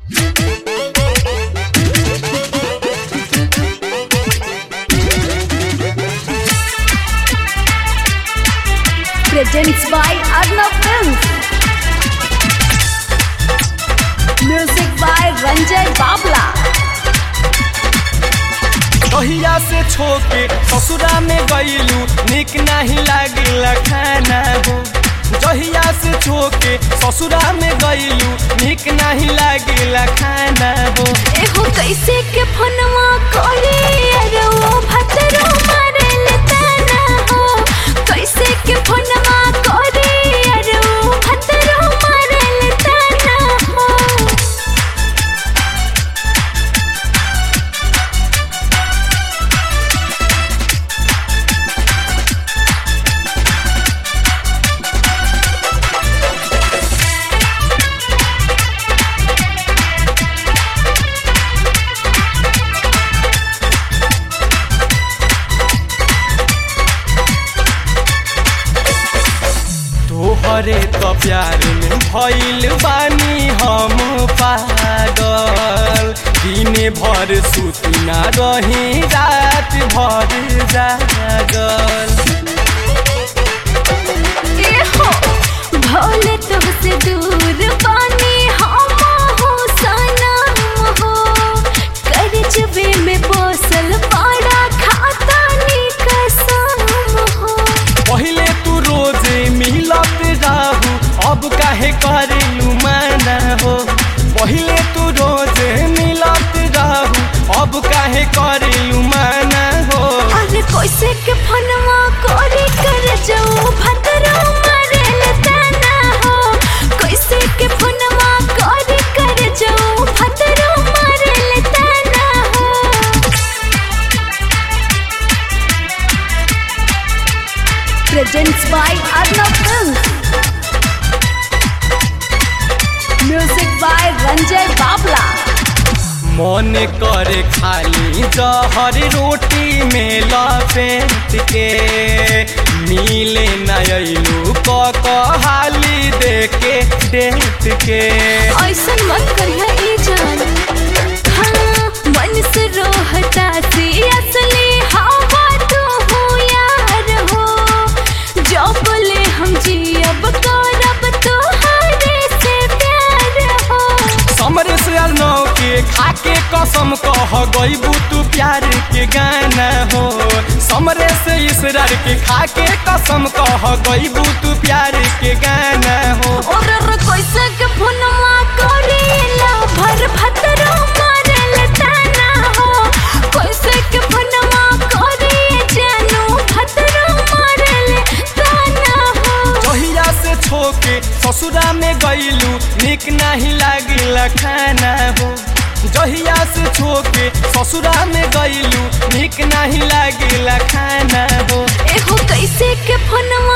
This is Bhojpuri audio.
Presents by Arnav Films. Music by Ranjay Babla. कहिया से छोके ससुरा में गईलू निक नहीं लागिला खाना हो। जहिया से छोके ससुरा में गईलू निक नहीं लागिला खाना हो। एहो कैसे के फनवा करे अरे वो भतरो मारे लेताना हो। कैसे के फनवा करे अरे वो भतरो मारे लेताना हो। तोहरे तो प्यार में भइल बानी हम पागल। दिने भर सुती ना रही रात भर जागल। एहो भोले तुमसे दूर पानी हम हो सनम हो। करजबे में पोसल पाड़ा खाता नी कसम हो। पहिले तू रोज मिलत रहू अब काहे करेलू माना हो। पहिले तू रोज मिलत रहू अब काहे करेलू माना हो। अरे कैसे के फनवा करे कर जाऊ भतरो मारे लेताना हो। कैसे के फनवा करे कर जाऊ भतरो मारे लेताना हो। Presents by Arnav Films. Music by Ranjay Babla. मन करे खाली जहर रोटी में लपेट के। मिले नयलू कहाली देके डेट के। ऐसन मत करिया ई जान। हाँ मन से रोहता सी असली हवा तू हो यार हो। जो बोले हम जी अब करब तोहरे से प्यार हो। समर से अर्नव के खाके कसम कह गईबू तू प्यार के गाना हो। समरे से इसरार के खाके कसम कह गईबू तू प्यार के गाना हो। और कैसे के फनवा करेला भर भतरो मारे लेताना हो। कैसे के फनवा करे जानू भतरो मारे लेताना हो। जहिया से छोके ससुरा में गईलू निक नहीं लागिला खाना हो। जहिया से छोके ससुरा में गईलू निक नहीं लागिला खाना हो। एहो कैसे के फनवा